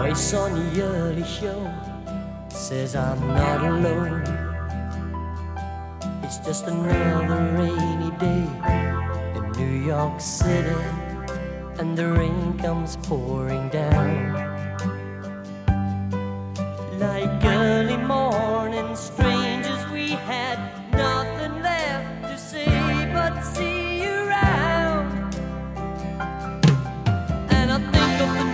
voice on the early show says I'm not alone. It's just another rainy day in New York City, and the rain comes pouring down.